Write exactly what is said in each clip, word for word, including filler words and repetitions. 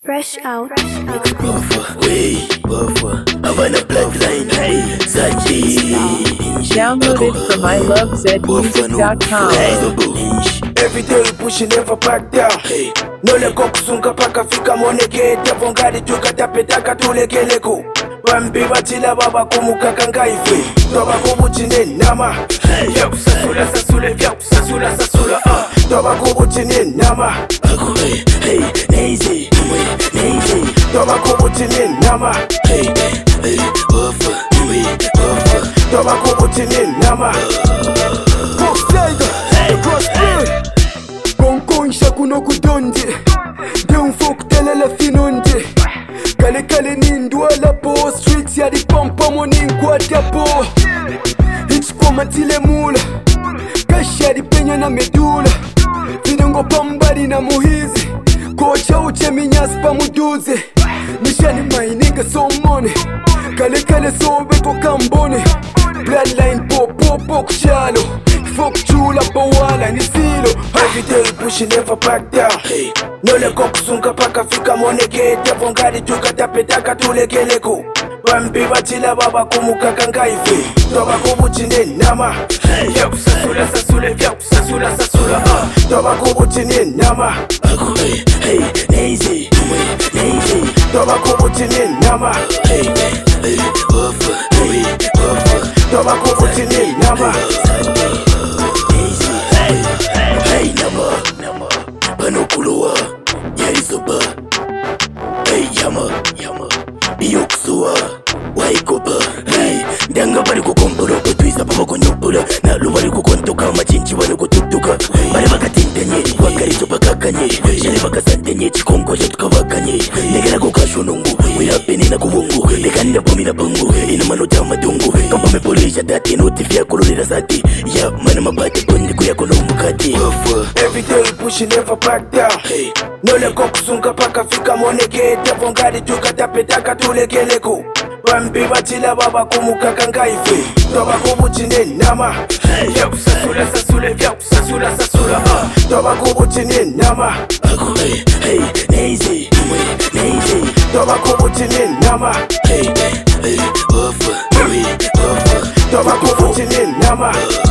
Fresh out. Buffer, way, buffer. Havana bloodline, hey, Zaji. Download it from I love zed music dot com. Every day we pushing, never back down. Hey, no le kusunga paka fika moneke. Tavongari tukatapetaka tulekeleko. Bambi batila baba kumuka kangaife. Toba kubuchine nama. Hey, sasula sasula, sasula sasula. Ah, toba kubuchine nama. Hey, hey, lazy, lazy. Toba kubuchine nama. Hey, hey, buffer, we buffer. Toba kubuchine nama. Konkoinsha kuno kudonde de un folk telele finonde kale kale nindwa la po streets ya di pampa monin kwa tapo hits kwa matile mula kasha di penya na medula vidongo pambari na muhizi kocha uche minyas pa muduze nishani my nigga so money kale kale so beko kambone bloodline po po po kushalo fuck chula bawala ni silo. Every day we pushing, never back down. Hey, no le kusunga paka fika moneke. Tavongari tukatapetaka tulekeleko. Bambi batila baba kumuka kangaife. Toba kubuchine nama. Hey, sasula sasula, sasula sasula. Ah, toba kubuchine nama. Hey, hey, lazy, lazy. Toba kubuchine nama. Hey, hey, buffer, we buffer. Toba kubuchine nama. Hey, nama, nama, panokulua, yaizoba. Hey, yama, yama, biyokusua, waikoba. Hey, ndanga bari kukombura, kutwisa pama kunyupura. Na luwari kukontoka, machinchi wali kutuktuka. Bari bakatintenye, wakari tupakakanye. Shale bakasantenye, chikongo jatukawakanye. Negera kukashunungu, wirapeni na kuwungu. Nekanda bomi na bungu, inamanota madungu. Kamba mepolisha dati, notifia kululira zati. Ya, mana mabate kundi kuya kono mukati. Every day we pushing, never back down. Hey, no le kusunga paka fika moneke. Tavongari tukatapetaka tulekeleko. Bambi batila baba kumuka kangaife. Toba kubuchine nama. Hey, sasula sasula, sasula sasula. Ah, toba kubuchine nama. Hey, hey, lazy, lazy. Toba kubuchine nama. Hey, hey, buffer, we buffer. Toba kubuchine nama.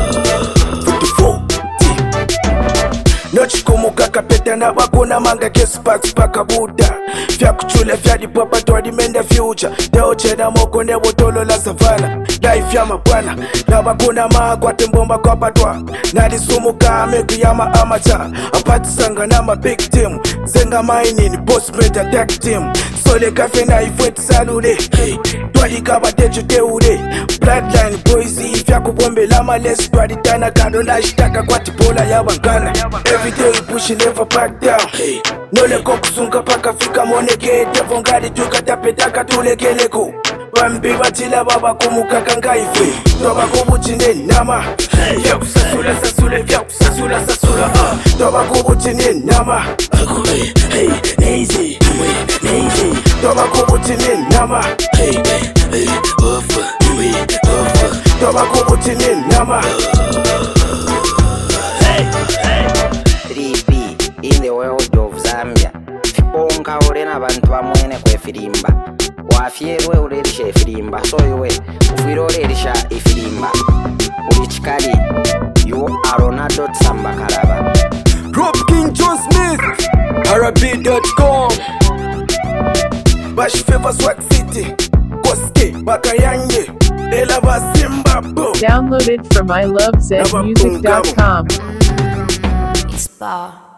Nochikumuka kapeta na bakuna manga kesi paks paka buda. Vya kuchule vya di papa to di menda future. Deo cheda moko ne botolo la savana. Life ya mabwana na bakuna magwa tembomba kwa patwa. Na di sumuka meku yama amateur. Apati sanga na ma big team. Zenga mining boss made attack team. Sole kafe na ifweti salule. Hey, twadi kaba teju teure. Bloodline boys ifya kubombe lama les twadi tana kado na shitaka kwa tipola ya bangana. Every day we pushing, never back down. Hey, no le kusunga paka fika moneke. Tavongari tukatapetaka tulekeleko. Bambi batila baba kumuka kangaife. Toba kubuchine nama. Hey, sasula sasula, sasula sasula. Ah, toba kubuchine nama. Hey, hey, lazy, lazy. Toba kubuchine nama. Hey, hey, buffer, we buffer. Toba kubuchine nama. In the world of Zambia Fiponga urena bantu bamwene kwe firimba Wafierwe urerisha ifirimba So iwe ufiro urerisha ifirimba Ulichikali You are Ronaldo Tsamba Karaba Rob King John Smith Arabi dot com Bash Fever Swag City Koske Bakayanye Elava Zimbabwe. Download it from I love zed music dot com. It's bar.